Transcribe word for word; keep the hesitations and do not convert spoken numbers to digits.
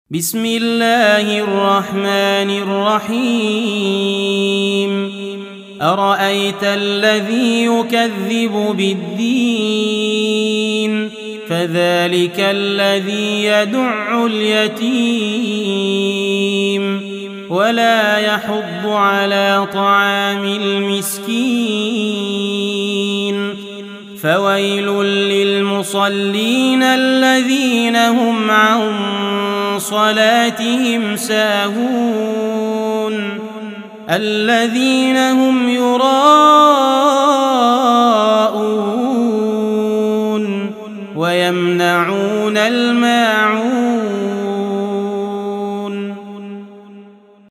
بسم الله الرحمن الرحيم أرأيت الذي يكذب بالدين فذلك الذي يدع اليتيم ولا يحض على طعام المسكين فويل للمصلين الذين هم عن صلاتهم ساهون الذين هم يراءون